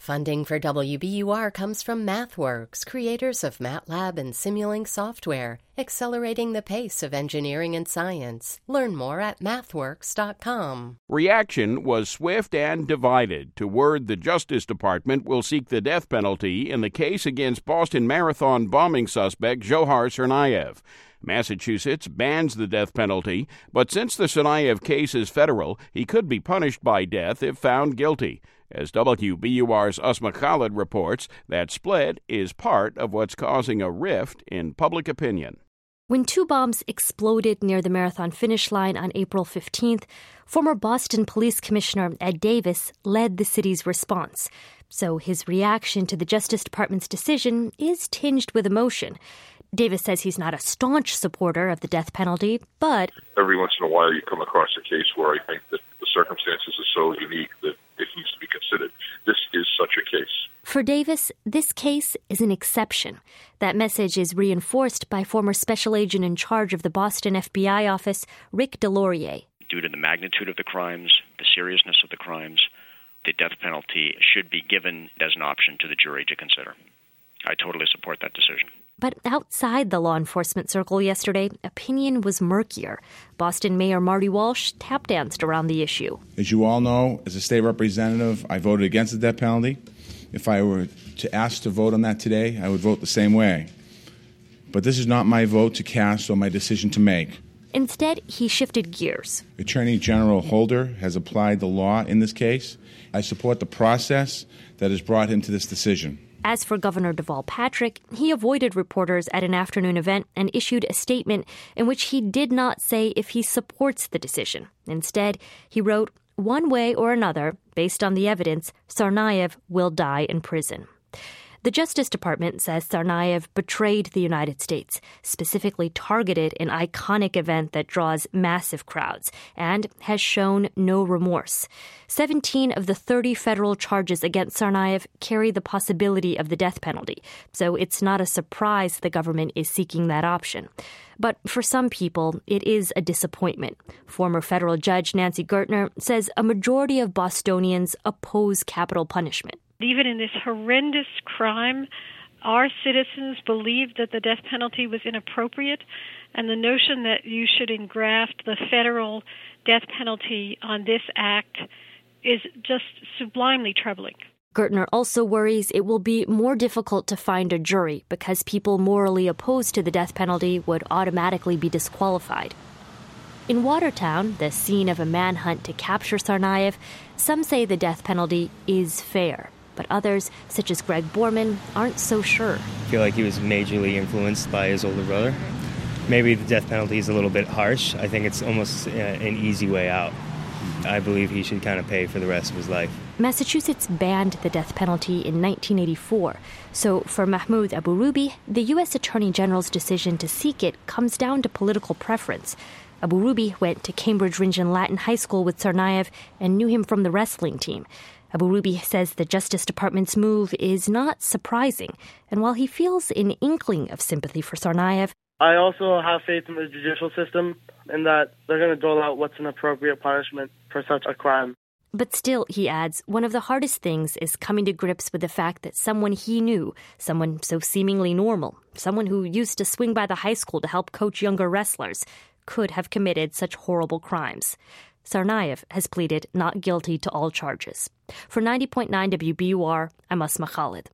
Funding for WBUR comes from MathWorks, creators of MATLAB and Simulink software, accelerating the pace of engineering and science. Learn more at mathworks.com. Reaction was swift and divided to word the Justice Department will seek the death penalty in the case against Boston Marathon bombing suspect Dzhokhar Tsarnaev. Massachusetts bans the death penalty, but since the Tsarnaev case is federal, he could be punished by death if found guilty. As WBUR's Asma Khalid reports, that split is part of what's causing a rift in public opinion. When two bombs exploded near the marathon finish line on April 15th, former Boston Police Commissioner Ed Davis led the city's response. So his reaction to the Justice Department's decision is tinged with emotion. Davis says he's not a staunch supporter of the death penalty, but every once in a while you come across a case where I think that the circumstances are so unique that it needs to be considered. This is such a case. For Davis, this case is an exception. That message is reinforced by former special agent in charge of the Boston FBI office, Rick DesLauriers. Due to the magnitude of the crimes, the seriousness of the crimes, the death penalty should be given as an option to the jury to consider. I totally support that decision. But outside the law enforcement circle yesterday, opinion was murkier. Boston Mayor Marty Walsh tap danced around the issue. As you all know, as a state representative, I voted against the death penalty. If I were to ask to vote on that today, I would vote the same way. But this is not my vote to cast or my decision to make. Instead, he shifted gears. Attorney General Holder has applied the law in this case. I support the process that has brought him to this decision. As for Governor Deval Patrick, he avoided reporters at an afternoon event and issued a statement in which he did not say if he supports the decision. Instead, he wrote, "One way or another, based on the evidence, Tsarnaev will die in prison." The Justice Department says Tsarnaev betrayed the United States, specifically targeted an iconic event that draws massive crowds, and has shown no remorse. 17 of the 30 federal charges against Tsarnaev carry the possibility of the death penalty, so it's not a surprise the government is seeking that option. But for some people, it is a disappointment. Former federal judge Nancy Gertner says a majority of Bostonians oppose capital punishment. Even in this horrendous crime, our citizens believed that the death penalty was inappropriate, and the notion that you should engraft the federal death penalty on this act is just sublimely troubling. Gertner also worries it will be more difficult to find a jury because people morally opposed to the death penalty would automatically be disqualified. In Watertown, the scene of a manhunt to capture Tsarnaev, some say the death penalty is fair. But others, such as Greg Borman, aren't so sure. I feel like he was majorly influenced by his older brother. Maybe the death penalty is a little bit harsh. I think it's almost an easy way out. I believe he should kind of pay for the rest of his life. Massachusetts banned the death penalty in 1984. So for Mahmoud Abu-Rubi, the U.S. Attorney General's decision to seek it comes down to political preference. Abu-Rubi went to Cambridge Ringen Latin High School with Tsarnaev and knew him from the wrestling team. Abu-Rubi says the Justice Department's move is not surprising, and while he feels an inkling of sympathy for Tsarnaev, I also have faith in the judicial system and that they're going to dole out what's an appropriate punishment for such a crime. But still, he adds, one of the hardest things is coming to grips with the fact that someone he knew, someone so seemingly normal, someone who used to swing by the high school to help coach younger wrestlers, could have committed such horrible crimes. Tsarnaev has pleaded not guilty to all charges. For 90.9 WBUR, I'm Asma Khalid.